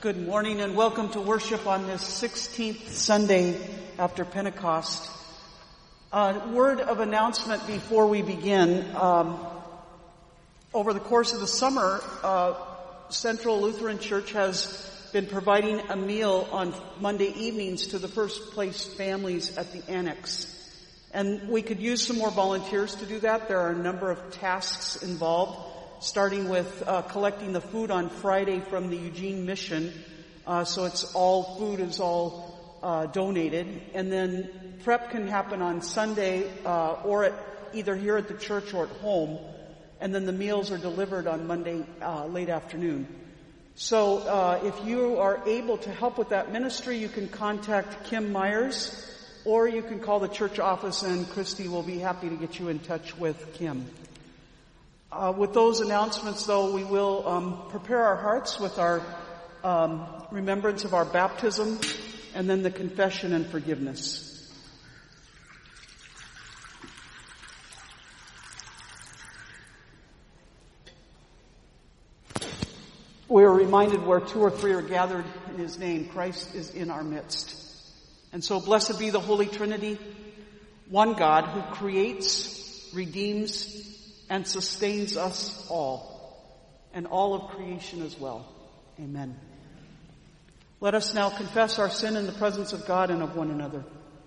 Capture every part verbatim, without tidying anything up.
Good morning and welcome to worship on this sixteenth Sunday after Pentecost. A word of announcement before we begin. Um, over the course of the summer, uh, Central Lutheran Church has been providing a meal on Monday evenings to the First Place families at the Annex. And we could use some more volunteers to do that. There are a number of tasks involved, starting with uh, collecting the food on Friday from the Eugene Mission. Uh, so it's all, food is all uh, donated. And then prep can happen on Sunday uh, or at either here at the church or at home. And then the meals are delivered on Monday uh, late afternoon. So uh, if you are able to help with that ministry, you can contact Kim Myers, or you can call the church office and Christy will be happy to get you in touch with Kim. Uh, with those announcements, though, we will um, prepare our hearts with our um, remembrance of our baptism and then the confession and forgiveness. We are reminded where two or three are gathered in His name, Christ is in our midst. And so blessed be the Holy Trinity, one God who creates, redeems, and sustains us all, and all of creation as well. Amen. Let us now confess our sin in the presence of God and of one another.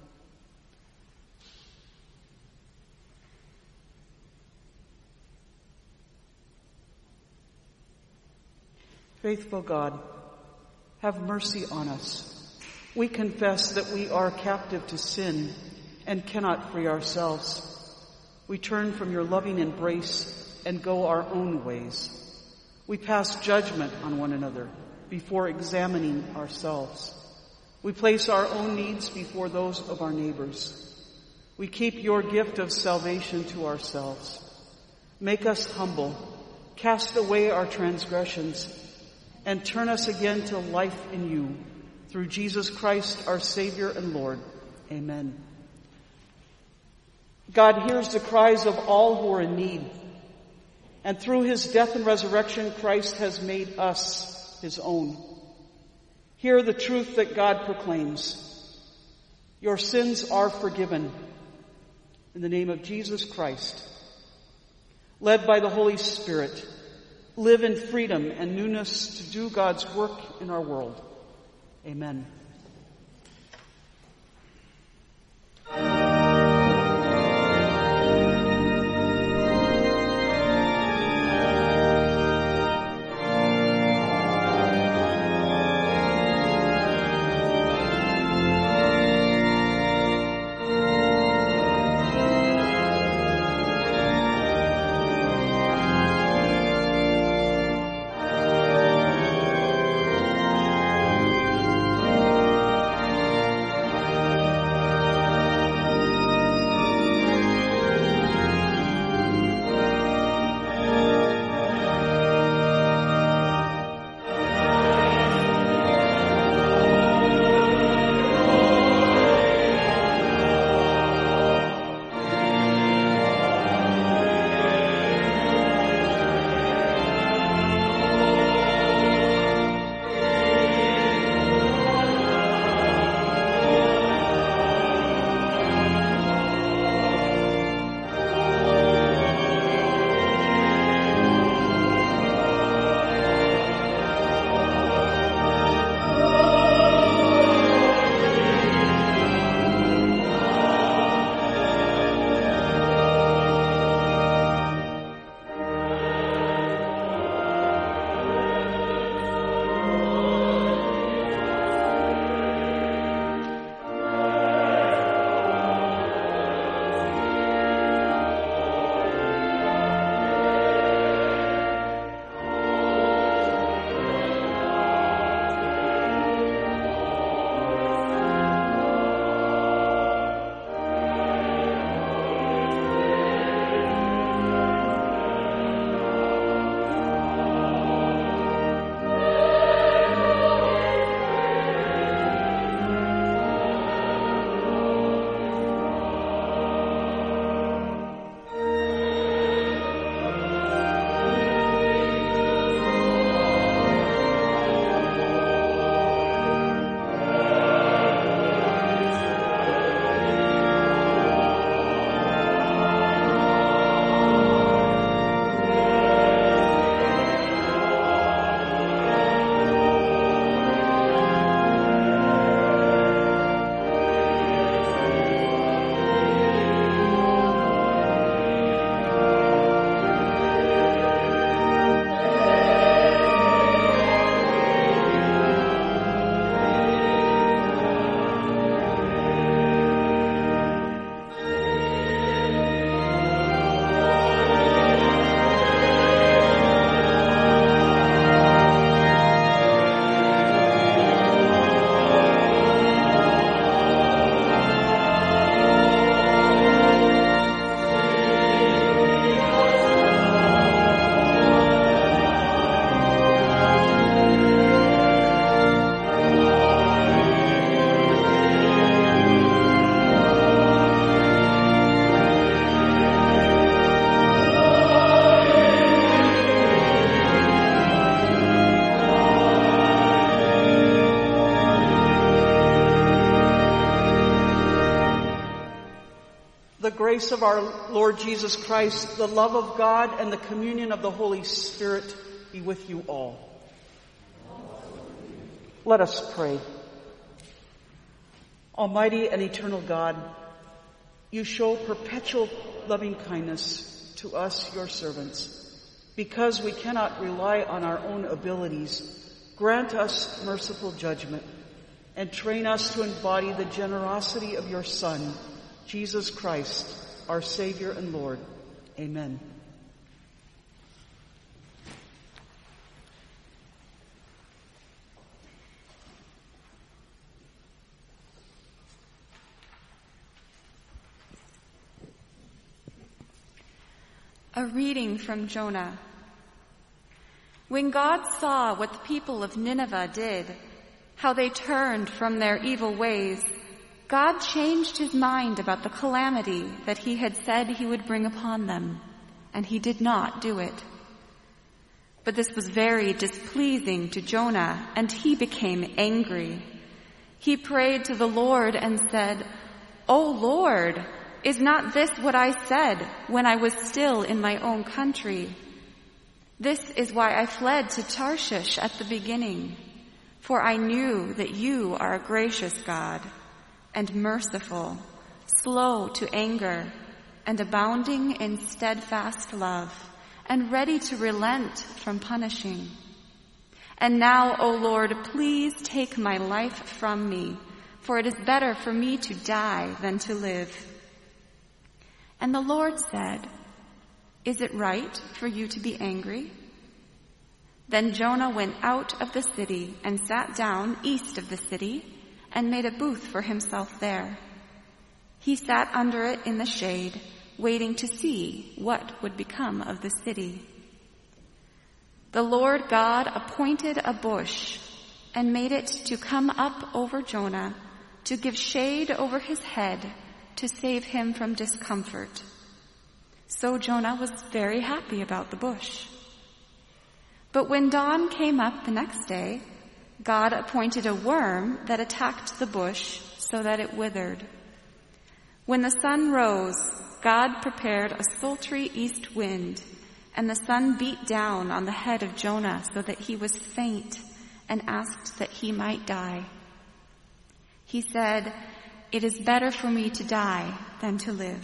Faithful God, have mercy on us. We confess that we are captive to sin and cannot free ourselves. We turn from your loving embrace and go our own ways. We pass judgment on one another before examining ourselves. We place our own needs before those of our neighbors. We keep your gift of salvation to ourselves. Make us humble, cast away our transgressions, and turn us again to life in you, through Jesus Christ, our Savior and Lord. Amen. God hears the cries of all who are in need, and through His death and resurrection, Christ has made us His own. Hear the truth that God proclaims. Your sins are forgiven in the name of Jesus Christ. Led by the Holy Spirit, live in freedom and newness to do God's work in our world. Amen. grace of our Lord Jesus Christ, the love of God, and the communion of the Holy Spirit be with you all. Let us pray. Almighty and eternal God, you show perpetual loving kindness to us, your servants. Because we cannot rely on our own abilities, grant us merciful judgment and train us to embody the generosity of your Son, Jesus Christ, our Savior and Lord. Amen. A reading from Jonah. When God saw what the people of Nineveh did, how they turned from their evil ways, God changed his mind about the calamity that he had said he would bring upon them, and he did not do it. But this was very displeasing to Jonah, and he became angry. He prayed to the Lord and said, "O Lord, is not this what I said when I was still in my own country? This is why I fled to Tarshish at the beginning, for I knew that you are a gracious God and merciful, slow to anger, and abounding in steadfast love, and ready to relent from punishing. And now, O Lord, please take my life from me, for it is better for me to die than to live." And the Lord said, "Is it right for you to be angry?" Then Jonah went out of the city and sat down east of the city and made a booth for himself there. He sat under it in the shade, waiting to see what would become of the city. The Lord God appointed a bush and made it to come up over Jonah to give shade over his head, to save him from discomfort. So Jonah was very happy about the bush. But when dawn came up the next day, God appointed a worm that attacked the bush so that it withered. When the sun rose, God prepared a sultry east wind, and the sun beat down on the head of Jonah so that he was faint and asked that he might die. He said, "It is better for me to die than to live."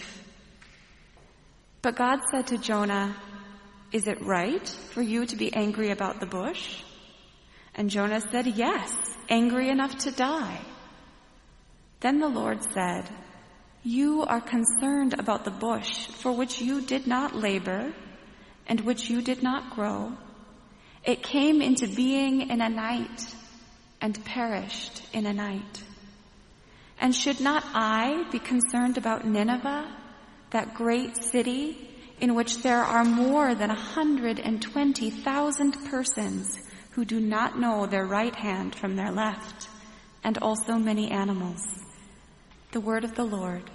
But God said to Jonah, "Is it right for you to be angry about the bush?" And Jonah said, "Yes, angry enough to die." Then the Lord said, "You are concerned about the bush for which you did not labor and which you did not grow. It came into being in a night and perished in a night. And should not I be concerned about Nineveh, that great city in which there are more than one hundred twenty thousand persons who do not know their right hand from their left, and also many animals?" The word of the Lord.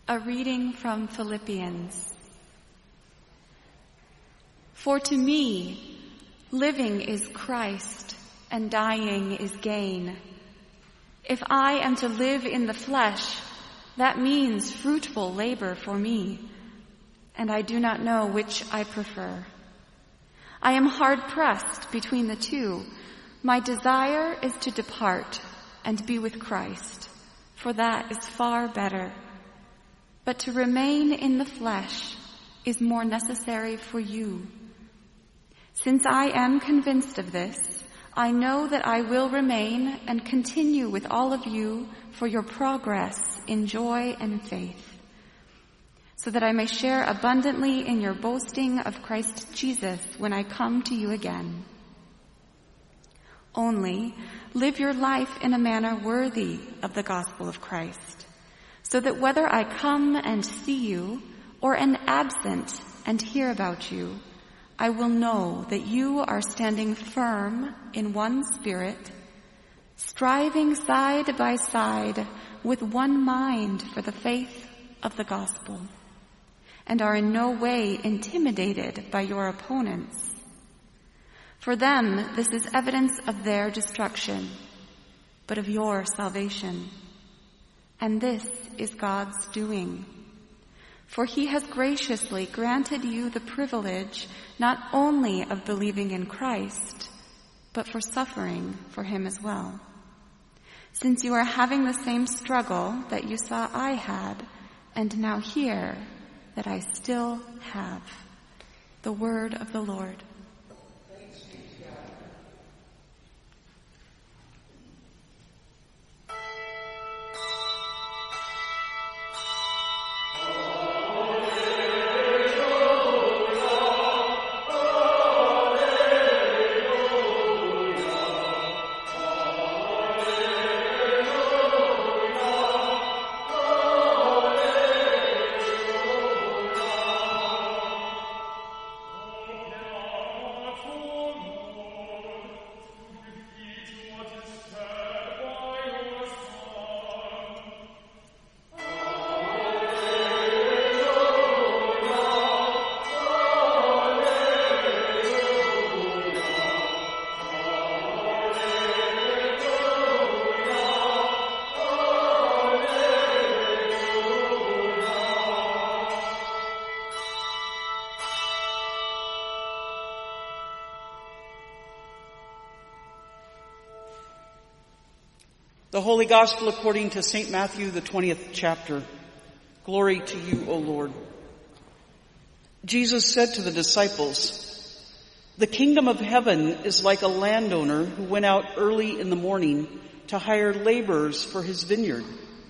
A reading from Philippians. For to me, living is Christ, and dying is gain. If I am to live in the flesh, that means fruitful labor for me, and I do not know which I prefer. I am hard-pressed between the two. My desire is to depart and be with Christ, for that is far better. But to remain in the flesh is more necessary for you. Since I am convinced of this, I know that I will remain and continue with all of you for your progress in joy and faith, so that I may share abundantly in your boasting of Christ Jesus when I come to you again. Only live your life in a manner worthy of the gospel of Christ, so that whether I come and see you or am absent and hear about you, I will know that you are standing firm in one spirit, striving side by side with one mind for the faith of the gospel, and are in no way intimidated by your opponents. For them, this is evidence of their destruction, but of your salvation. And this is God's doing. For he has graciously granted you the privilege not only of believing in Christ, but for suffering for him as well. Since you are having the same struggle that you saw I had, and now hear that I still have. The word of the Lord. The Holy Gospel according to Saint Matthew, the twentieth chapter. Glory to you, O Lord. Jesus said to the disciples, "The kingdom of heaven is like a landowner who went out early in the morning to hire laborers for his vineyard.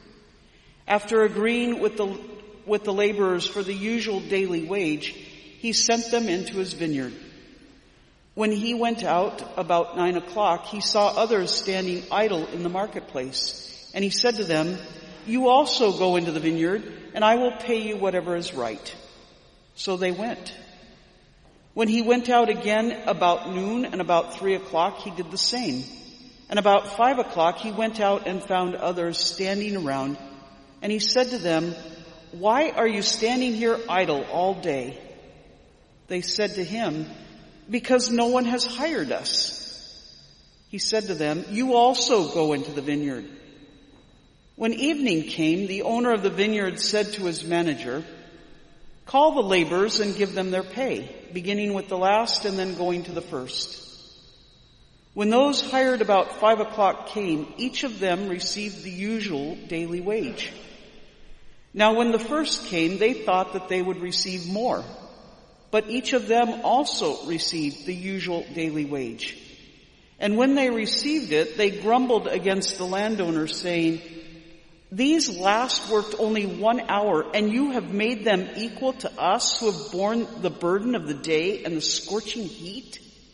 After agreeing with the, with the laborers for the usual daily wage, he sent them into his vineyard. When he went out about nine o'clock, he saw others standing idle in the marketplace, and he said to them, 'You also go into the vineyard, and I will pay you whatever is right.' So they went. When he went out again about noon and about three o'clock, he did the same. And about five o'clock, he went out and found others standing around, and he said to them, 'Why are you standing here idle all day?' They said to him, 'Because no one has hired us.' He said to them, 'You also go into the vineyard.' When evening came, the owner of the vineyard said to his manager, 'Call the laborers and give them their pay, beginning with the last and then going to the first.' When those hired about five o'clock came, each of them received the usual daily wage. Now when the first came, they thought that they would receive more. But each of them also received the usual daily wage. And when they received it, they grumbled against the landowner, saying, 'These last worked only one hour, and you have made them equal to us who have borne the burden of the day and the scorching heat?'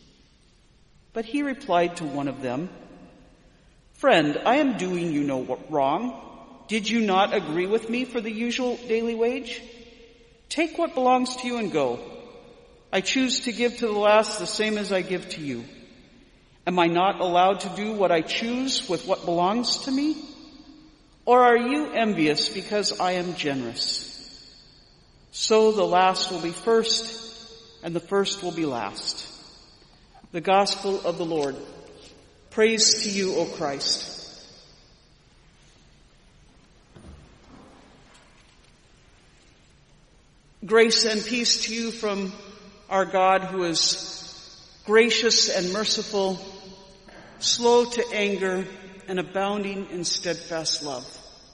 But he replied to one of them, 'Friend, I am doing you no wrong. Did you not agree with me for the usual daily wage? Take what belongs to you and go. I choose to give to the last the same as I give to you. Am I not allowed to do what I choose with what belongs to me?' Or are you envious because I am generous? So the last will be first, and the first will be last. The gospel of the Lord. Praise to you, O Christ. Grace and peace to you from our God, who is gracious and merciful, slow to anger, and abounding in steadfast love.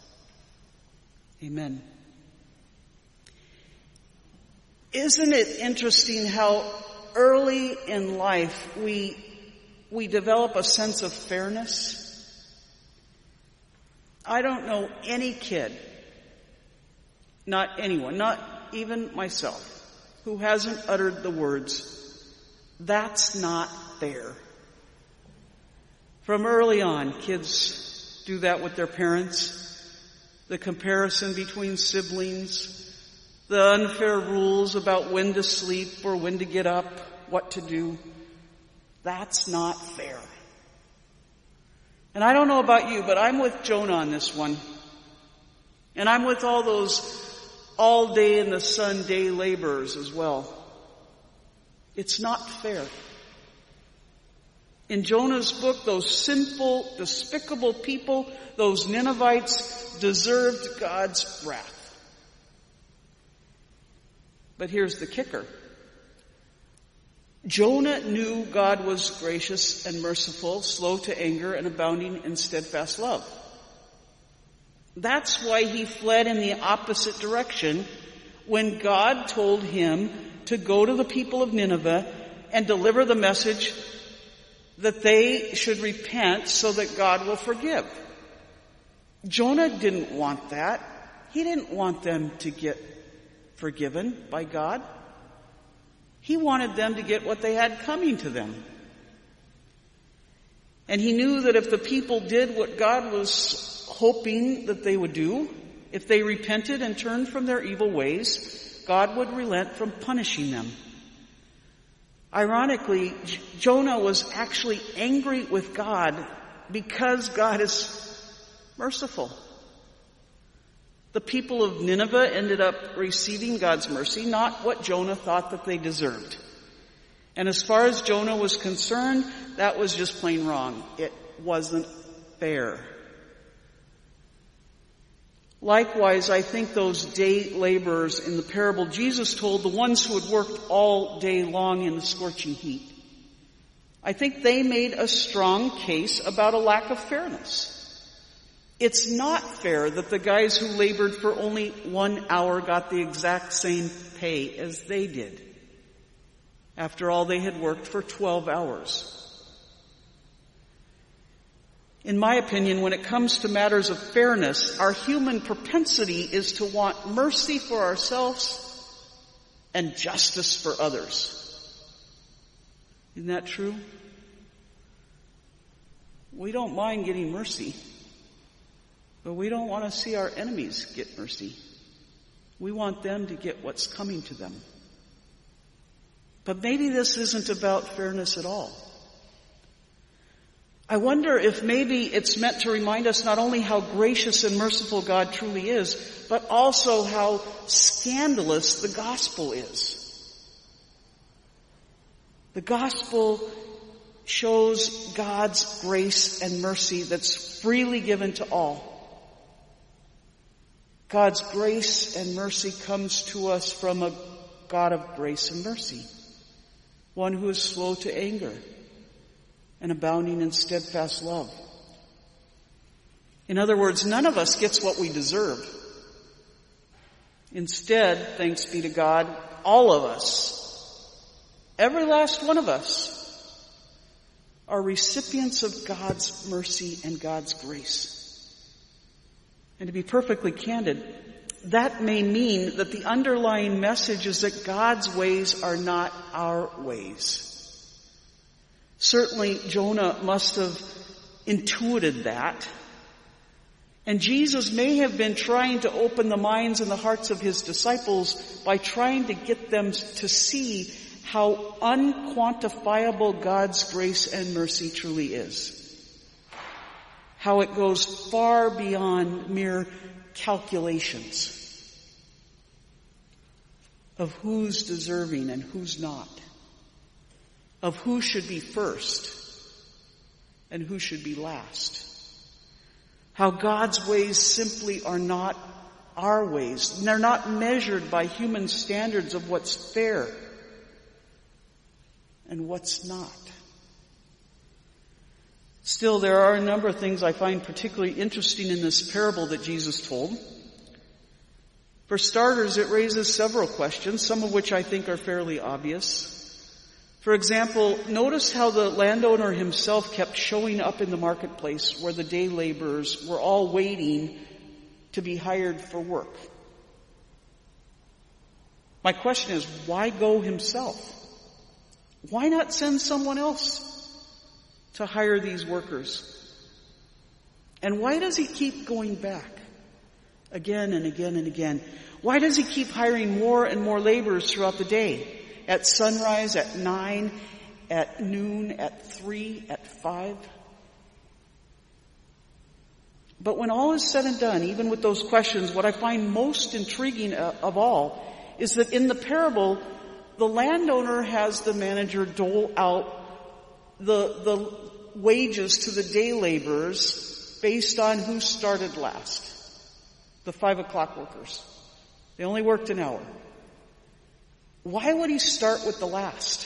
Amen. Isn't it interesting how early in life we we develop a sense of fairness? I don't know any kid, not anyone, not even myself, who hasn't uttered the words, "That's not fair." From early on, kids do that with their parents. The comparison between siblings, the unfair rules about when to sleep or when to get up, what to do. That's not fair. And I don't know about you, but I'm with Jonah on this one. And I'm with all those all day in the sun day laborers as well. It's not fair. In Jonah's book, those sinful, despicable people, those Ninevites, deserved God's wrath. But here's the kicker. Jonah knew God was gracious and merciful, slow to anger, and abounding in steadfast love. That's why he fled in the opposite direction when God told him to go to the people of Nineveh and deliver the message that they should repent so that God will forgive. Jonah didn't want that. He didn't want them to get forgiven by God. He wanted them to get what they had coming to them. And he knew that if the people did what God was hoping that they would do, if they repented and turned from their evil ways, God would relent from punishing them. Ironically, J- Jonah was actually angry with God because God is merciful. The people of Nineveh ended up receiving God's mercy, not what Jonah thought that they deserved. And as far as Jonah was concerned, that was just plain wrong. It wasn't fair. Likewise, I think those day laborers in the parable Jesus told, the ones who had worked all day long in the scorching heat, I think they made a strong case about a lack of fairness. It's not fair that the guys who labored for only one hour got the exact same pay as they did. After all, they had worked for twelve hours. In my opinion, when it comes to matters of fairness, our human propensity is to want mercy for ourselves and justice for others. Isn't that true? We don't mind getting mercy, but we don't want to see our enemies get mercy. We want them to get what's coming to them. But maybe this isn't about fairness at all. I wonder if maybe it's meant to remind us not only how gracious and merciful God truly is, but also how scandalous the gospel is. The gospel shows God's grace and mercy that's freely given to all. God's grace and mercy comes to us from a God of grace and mercy, one who is slow to anger and abounding in steadfast love. In other words, none of us gets what we deserve. Instead, thanks be to God, all of us, every last one of us, are recipients of God's mercy and God's grace. And to be perfectly candid, that may mean that the underlying message is that God's ways are not our ways. Certainly, Jonah must have intuited that. And Jesus may have been trying to open the minds and the hearts of his disciples by trying to get them to see how unquantifiable God's grace and mercy truly is. how it goes far beyond mere calculations of who's deserving and who's not, of who should be first and who should be last. How God's ways simply are not our ways. And they're not measured by human standards of what's fair and what's not. Still, there are a number of things I find particularly interesting in this parable that Jesus told. For starters, it raises several questions, some of which I think are fairly obvious. For example, notice how the landowner himself kept showing up in the marketplace where the day laborers were all waiting to be hired for work. My question is, why go himself? Why not send someone else to hire these workers? And why does he keep going back again and again and again? Why does he keep hiring more and more laborers throughout the day? At sunrise, at nine, at noon, at three, at five? But when all is said and done, even with those questions, what I find most intriguing of all is that in the parable, the landowner has the manager dole out the, the wages to the day laborers based on who started last. The five o'clock workers. They only worked an hour. Why would he start with the last?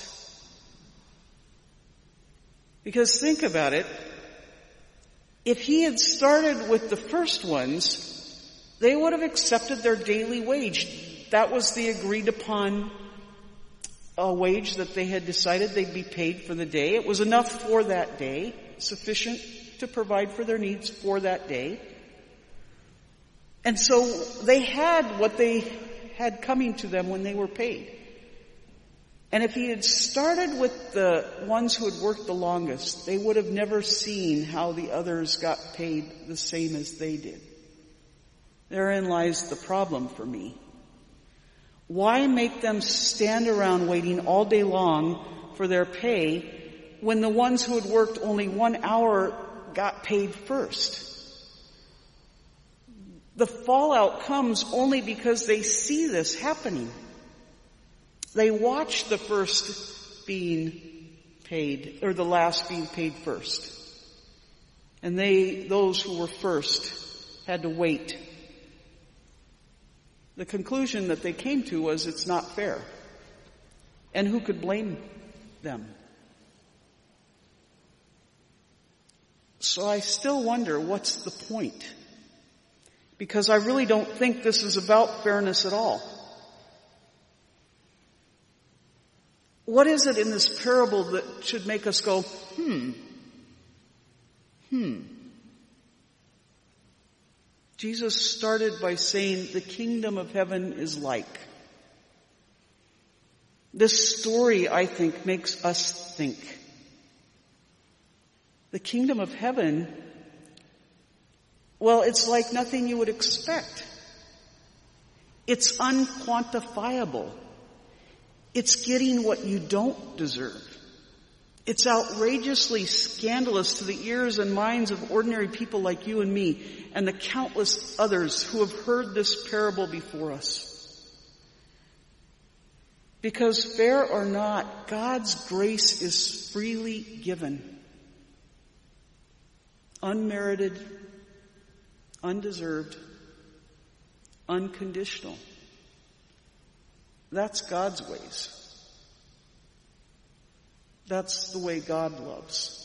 Because think about it. If he had started with the first ones, they would have accepted their daily wage. That was the agreed upon uh, wage that they had decided they'd be paid for the day. It was enough for that day, sufficient to provide for their needs for that day. And so they had what they had coming to them when they were paid. And if he had started with the ones who had worked the longest, they would have never seen how the others got paid the same as they did. Therein lies the problem for me. Why make them stand around waiting all day long for their pay when the ones who had worked only one hour got paid first? The fallout comes only because they see this happening. They watch the first being paid, or the last being paid first. And they, those who were first, had to wait. The conclusion that they came to was it's not fair. And who could blame them? So I still wonder, what's the point? Because I really don't think this is about fairness at all. What is it in this parable that should make us go, hmm, hmm. Jesus started by saying the kingdom of heaven is like. This story, I think, makes us think. The kingdom of heaven, well, it's like nothing you would expect. It's unquantifiable. It's getting what you don't deserve. It's outrageously scandalous to the ears and minds of ordinary people like you and me and the countless others who have heard this parable before us. Because fair or not, God's grace is freely given. Unmerited, undeserved, unconditional. That's God's ways. That's the way God loves.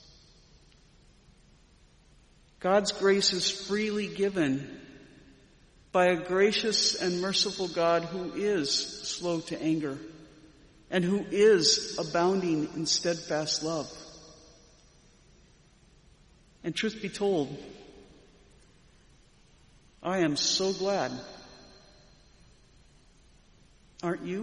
God's grace is freely given by a gracious and merciful God who is slow to anger and who is abounding in steadfast love. And truth be told, I am so glad. Aren't you?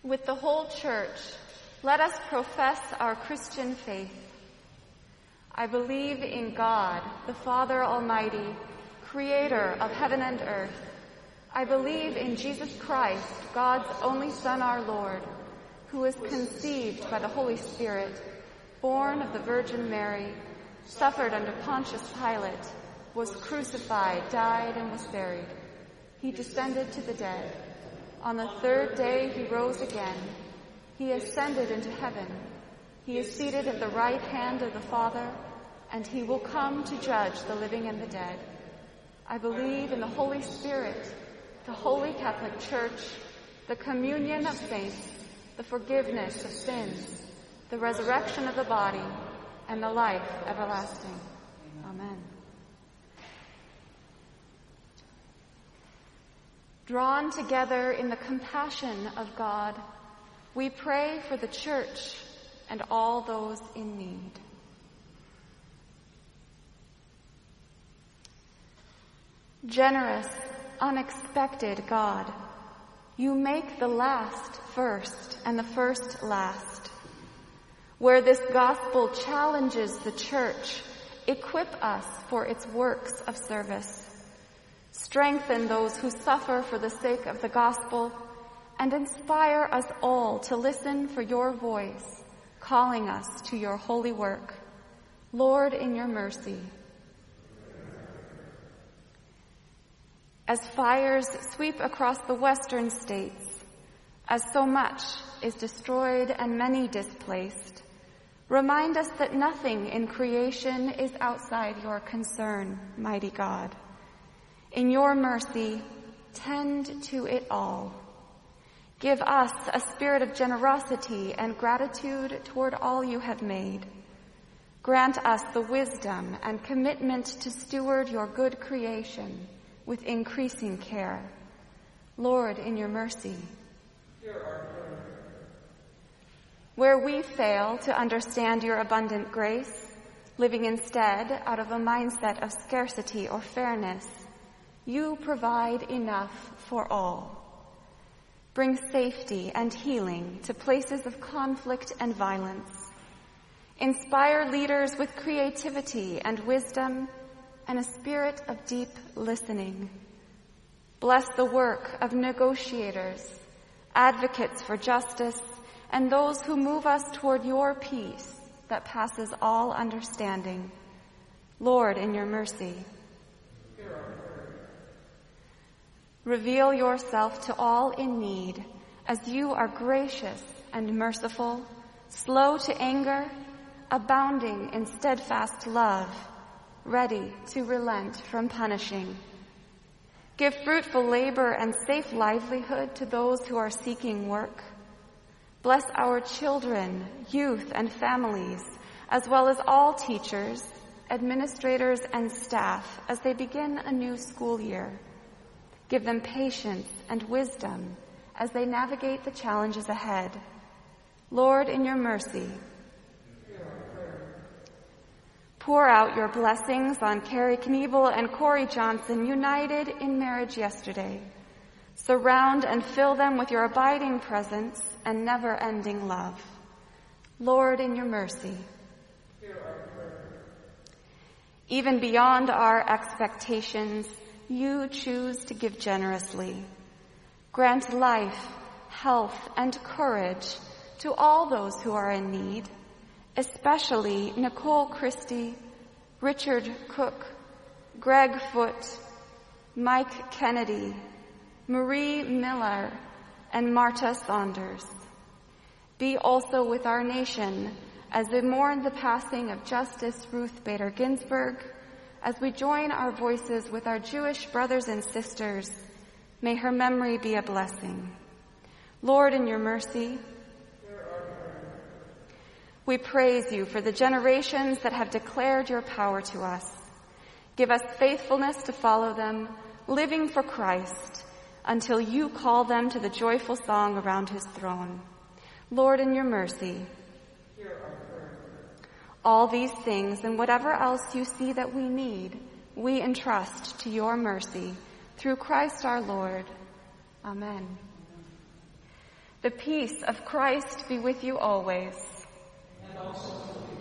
With the whole church, let us profess our Christian faith. I believe in God, the Father Almighty, creator of heaven and earth. I believe in Jesus Christ, God's only Son, our Lord, who was conceived by the Holy Spirit, born of the Virgin Mary, suffered under Pontius Pilate, was crucified, died, and was buried. He descended to the dead. On the third day he rose again. He ascended into heaven. He is seated at the right hand of the Father, and he will come to judge the living and the dead. I believe in the Holy Spirit, the Holy Catholic Church, the communion of saints, the forgiveness of sins, the resurrection of the body, and the life everlasting. Amen. Drawn together in the compassion of God, we pray for the Church and all those in need. Generous, unexpected God, you make the last first and the first last. Where this gospel challenges the Church, equip us for its works of service. Strengthen those who suffer for the sake of the gospel, and inspire us all to listen for your voice, calling us to your holy work. Lord, in your mercy. As fires sweep across the western states, as so much is destroyed and many displaced, remind us that nothing in creation is outside your concern, mighty God. In your mercy, tend to it all. Give us a spirit of generosity and gratitude toward all you have made. Grant us the wisdom and commitment to steward your good creation with increasing care. Lord, in your mercy. Where we fail to understand your abundant grace, living instead out of a mindset of scarcity or fairness, you provide enough for all. Bring safety and healing to places of conflict and violence. Inspire leaders with creativity and wisdom and a spirit of deep listening. Bless the work of negotiators, advocates for justice, and those who move us toward your peace that passes all understanding. Lord, in your mercy. Reveal yourself to all in need, as you are gracious and merciful, slow to anger, abounding in steadfast love, ready to relent from punishing. Give fruitful labor and safe livelihood to those who are seeking work. Bless our children, youth, and families, as well as all teachers, administrators, and staff as they begin a new school year. Give them patience and wisdom as they navigate the challenges ahead. Lord, in your mercy. Pour out your blessings on Carrie Kniebel and Corey Johnson, united in marriage yesterday. Surround and fill them with your abiding presence and never-ending love. Lord, in your mercy. Even beyond our expectations, you choose to give generously. Grant life, health, and courage to all those who are in need, especially Nicole Christie, Richard Cook, Greg Foote, Mike Kennedy, Marie Miller, and Marta Saunders. Be also with our nation as they mourn the passing of Justice Ruth Bader Ginsburg. As we join our voices with our Jewish brothers and sisters, may her memory be a blessing. Lord, in your mercy, we praise you for the generations that have declared your power to us. Give us faithfulness to follow them, living for Christ, until you call them to the joyful song around his throne. Lord, in your mercy, all these things and whatever else you see that we need, we entrust to your mercy through Christ our Lord. Amen. The peace of Christ be with you always. And also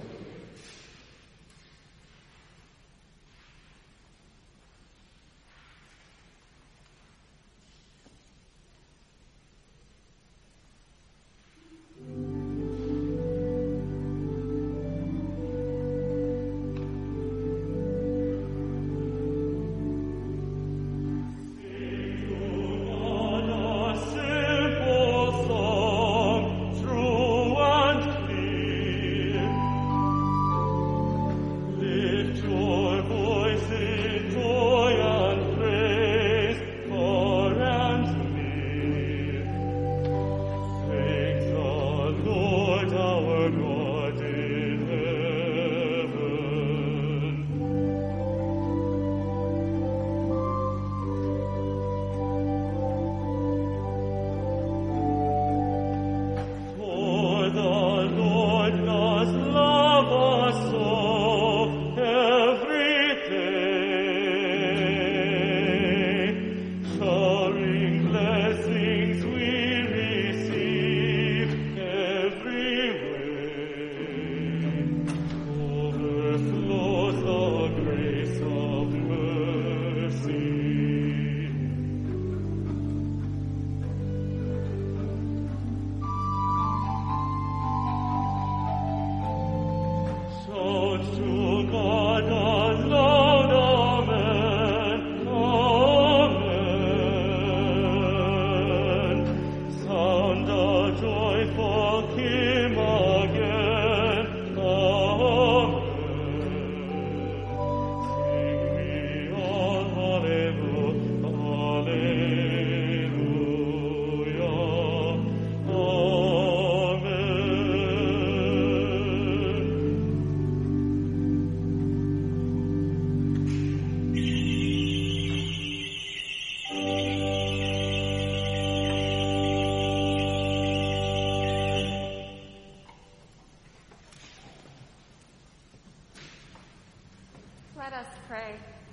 Let us pray.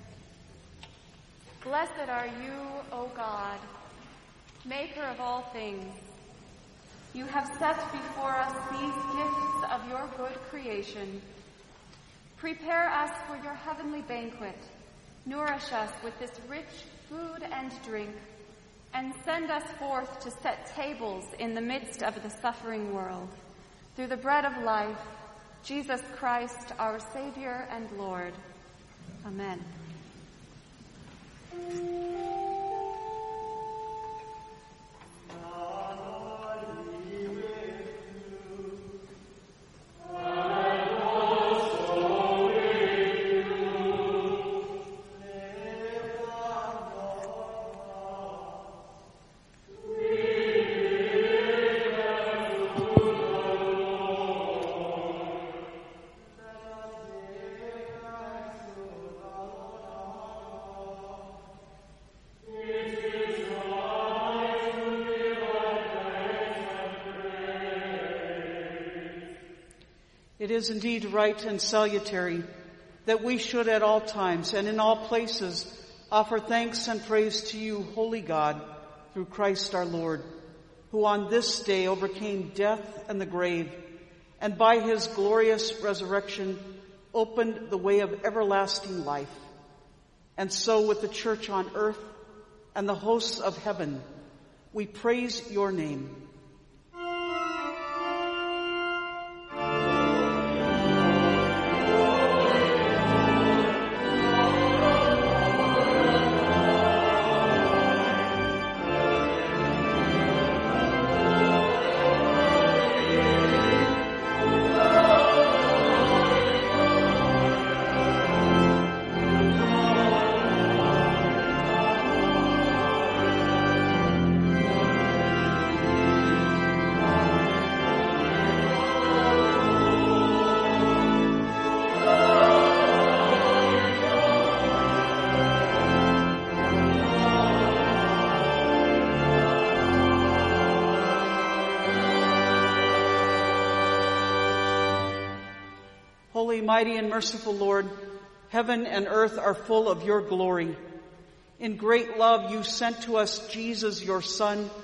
Blessed are you, O God, maker of all things. You have set before us these gifts of your good creation. Prepare us for your heavenly banquet. Nourish us with this rich food and drink, and send us forth to set tables in the midst of the suffering world. Through the bread of life, Jesus Christ, our Savior and Lord. Amen. It is indeed right and salutary that we should at all times and in all places offer thanks and praise to you, holy God, through Christ our Lord, who on this day overcame death and the grave, and by his glorious resurrection opened the way of everlasting life. And so with the church on earth and the hosts of heaven, we praise your name. Holy, mighty, and merciful Lord, heaven and earth are full of your glory. In great love you sent to us Jesus, your Son,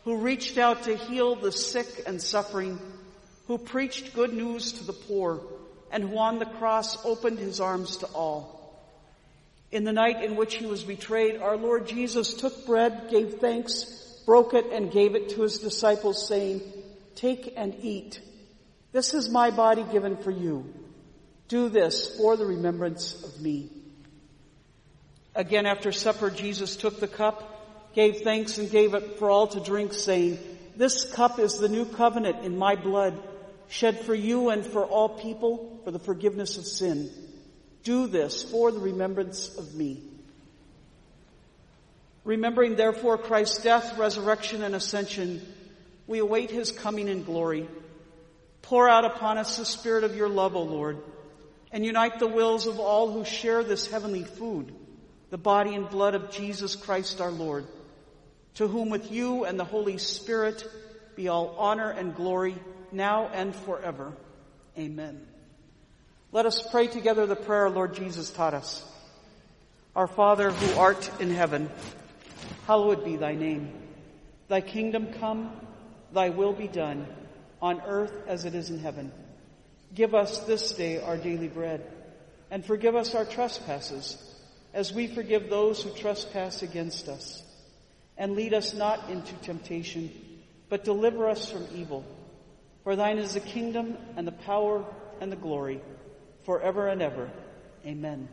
who reached out to heal the sick and suffering, who preached good news to the poor, and who on the cross opened his arms to all. In the night in which he was betrayed, our Lord Jesus took bread, gave thanks, broke it, and gave it to his disciples, saying, "Take and eat. This is my body given for you. Do this for the remembrance of me." Again, after supper, Jesus took the cup, gave thanks, and gave it for all to drink, saying, "This cup is the new covenant in my blood, shed for you and for all people for the forgiveness of sin. Do this for the remembrance of me." Remembering, therefore, Christ's death, resurrection, and ascension, we await his coming in glory. Pour out upon us the spirit of your love, O Lord, and unite the wills of all who share this heavenly food, the body and blood of Jesus Christ our Lord, to whom with you and the Holy Spirit be all honor and glory, now and forever. Amen. Let us pray together the prayer our Lord Jesus taught us. Our Father, who art in heaven, hallowed be thy name. Thy kingdom come, thy will be done, on earth as it is in heaven. Give us this day our daily bread, and forgive us our trespasses, as we forgive those who trespass against us. And lead us not into temptation, but deliver us from evil. For thine is the kingdom and the power and the glory, forever and ever. Amen.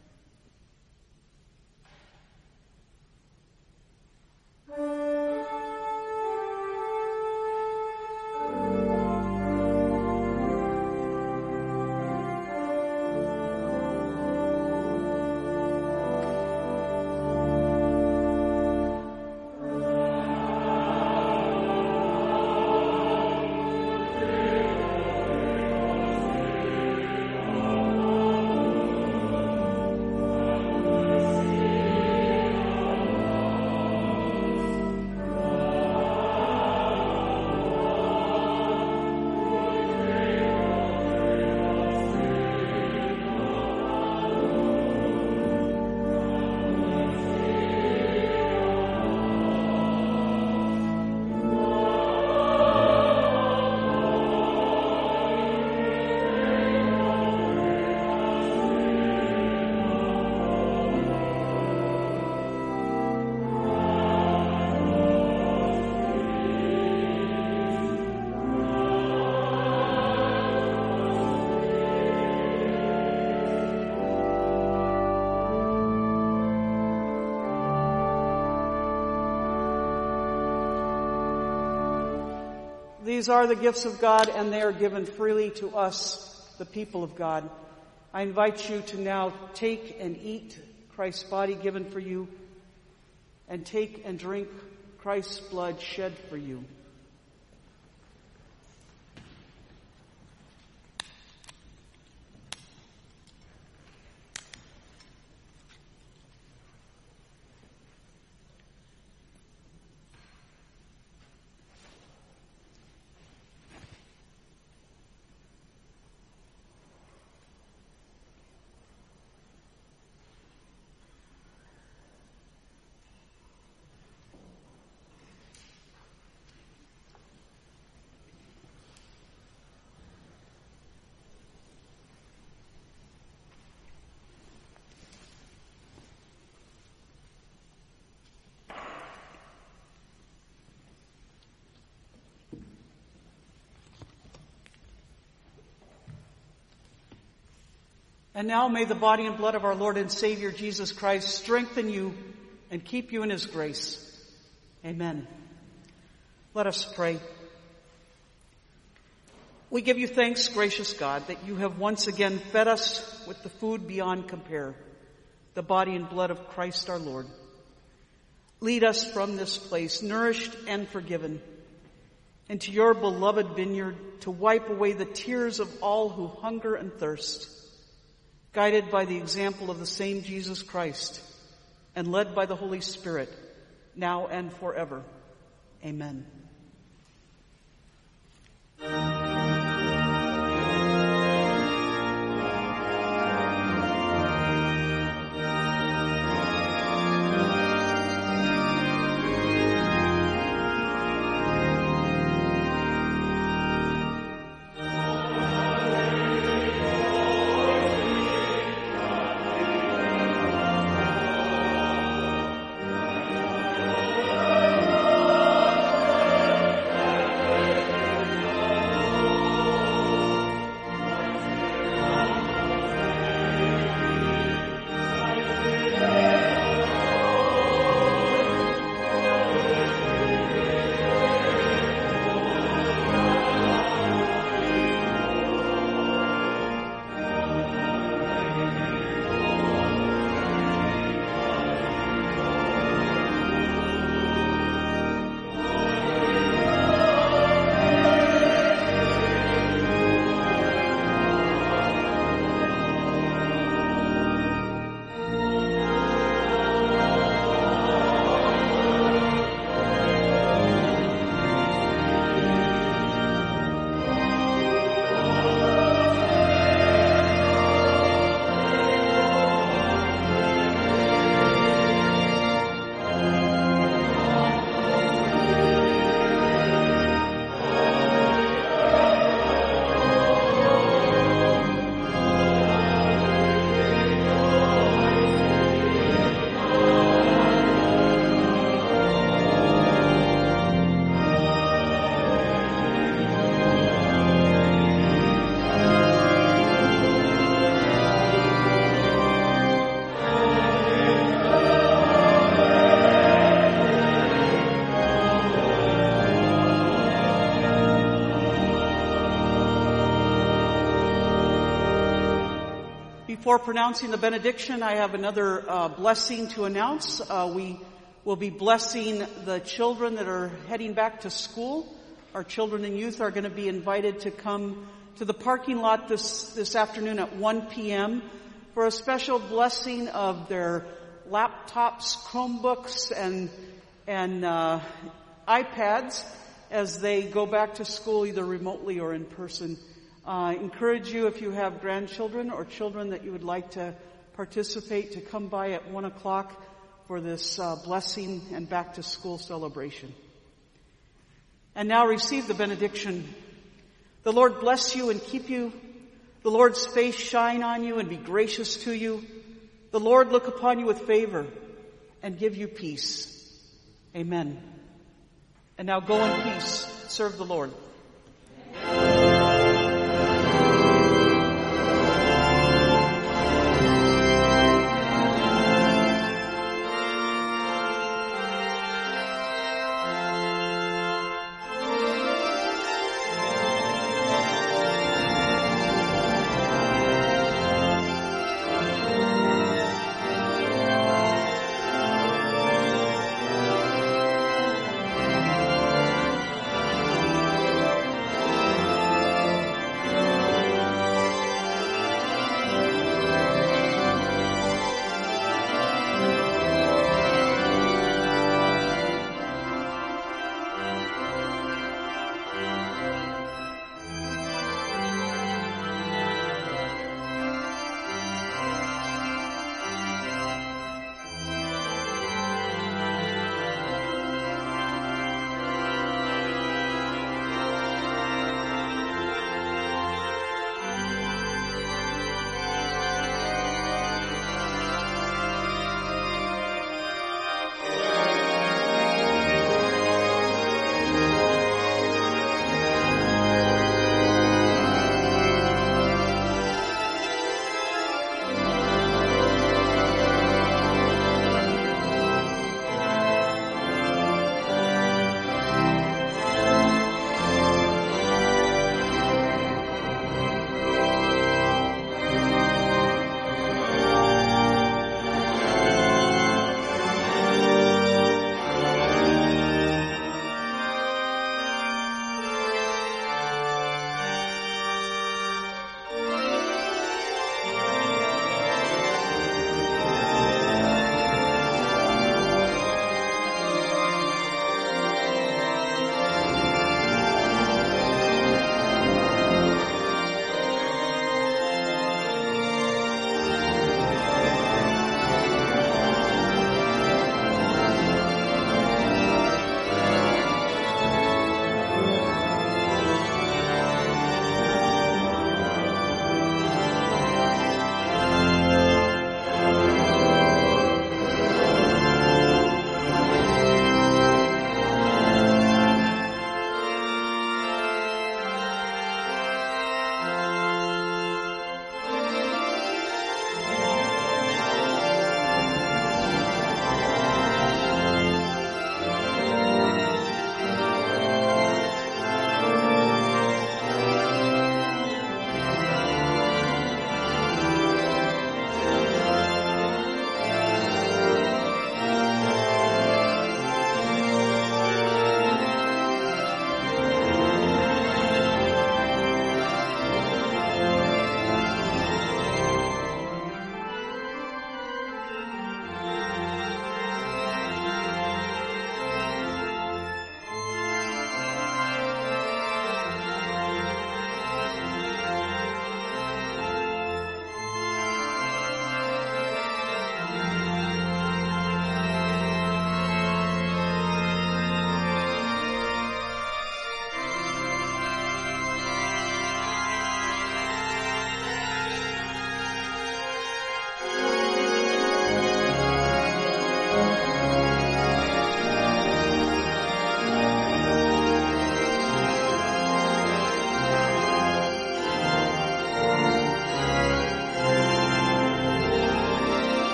These are the gifts of God, and they are given freely to us, the people of God. I invite you to now take and eat Christ's body given for you, and take and drink Christ's blood shed for you. And now may the body and blood of our Lord and Savior Jesus Christ strengthen you and keep you in his grace. Amen. Let us pray. We give you thanks, gracious God, that you have once again fed us with the food beyond compare, the body and blood of Christ our Lord. Lead us from this place, nourished and forgiven, into your beloved vineyard to wipe away the tears of all who hunger and thirst, guided by the example of the same Jesus Christ, and led by the Holy Spirit, now and forever. Amen. Before pronouncing the benediction, I have another uh, blessing to announce. Uh, we will be blessing the children that are heading back to school. Our children and youth are going to be invited to come to the parking lot this, this afternoon at one p.m. for a special blessing of their laptops, Chromebooks, and, and uh, iPads as they go back to school either remotely or in person. I uh, encourage you, if you have grandchildren or children that you would like to participate, to come by at one o'clock for this uh, blessing and back to school celebration. And now receive the benediction. The Lord bless you and keep you. The Lord's face shine on you and be gracious to you. The Lord look upon you with favor and give you peace. Amen. And now go in peace. Serve the Lord.